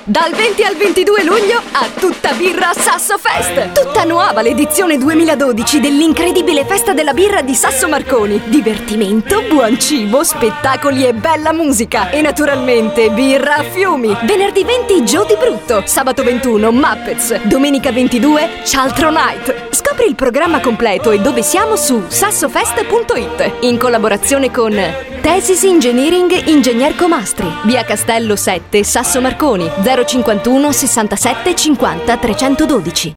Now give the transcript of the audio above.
Dal 20 al 22 luglio a tutta birra Sasso Fest. Tutta nuova l'edizione 2012 dell'incredibile festa della birra di Sasso Marconi. Divertimento, buon cibo, spettacoli e bella musica. E naturalmente birra a fiumi. Venerdì 20 Gio di Brutto. Sabato 21 Muppets. Domenica 22 Cialtro Night. Scopri il programma completo e dove siamo su sassofest.it. In collaborazione con Tesis Engineering Ingegner Comastri. Via Castello 7 Sasso Marconi 051 67 50 312.